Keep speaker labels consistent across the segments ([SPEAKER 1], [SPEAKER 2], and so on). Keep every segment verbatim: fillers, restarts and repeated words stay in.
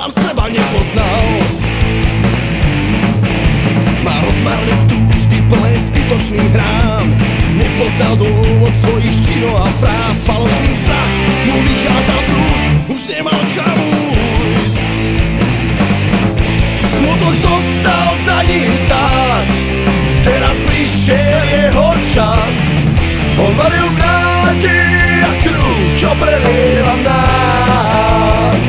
[SPEAKER 1] sám seba nepoznal. Má rozmarné túžby plné zbytočných rán, nepoznal dôvod svojich činov a fráz. Falošný strach mu vychádzal z úst, už nemal kam újsť. Smutok zostal za ním stáť, teraz prišiel jeho čas. On varil v nádej a krv, čo prelieva v nás.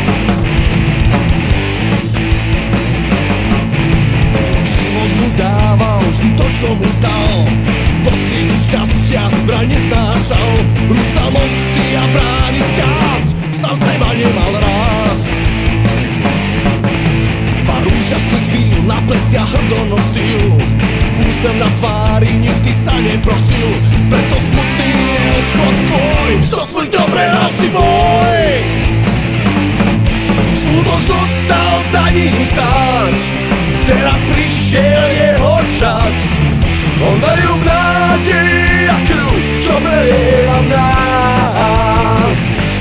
[SPEAKER 1] Život mu dával vždy to, čo mu vzal, pocit šťastia vraj neznášal. Rúcal mosty a brány skáz, sám seba nemal rád. Pár úžasných chvíľ na pleciach hrdo nosil, úsmev na tvári nikdy sa neprosil. Preto smutný je odchod tvoj, so smrťou prehral si boj. Smutok zostal za ním stáť, teraz prišiel jeho čas. On veril v nádej a krv, čo prelieva v nás.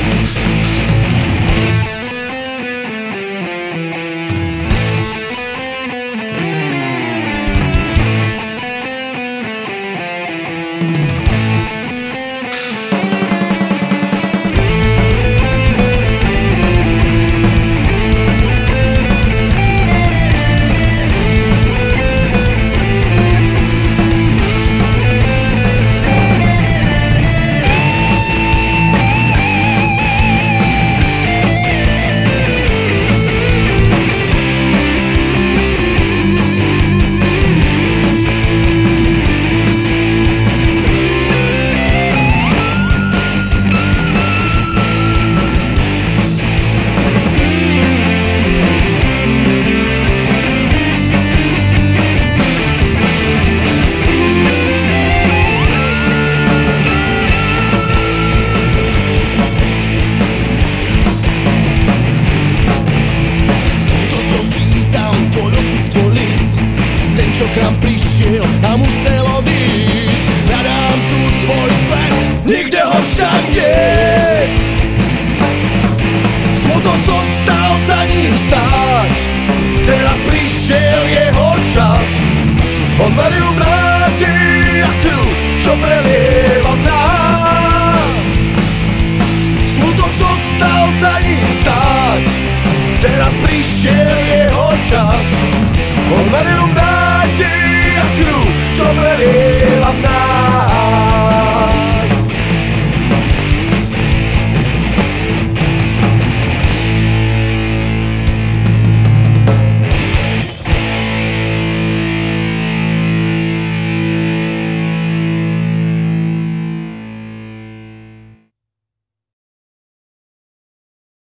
[SPEAKER 1] K nám prišiel a musel odísť. Hľadám tu tvoj svet, nikde ho však nie. Smutok zostal za ním stáť, teraz prišiel jeho čas. On veril v nádej a krv, čo prelieva v nás. Smutok zostal za ním stáť, teraz prišiel jeho čas. On veril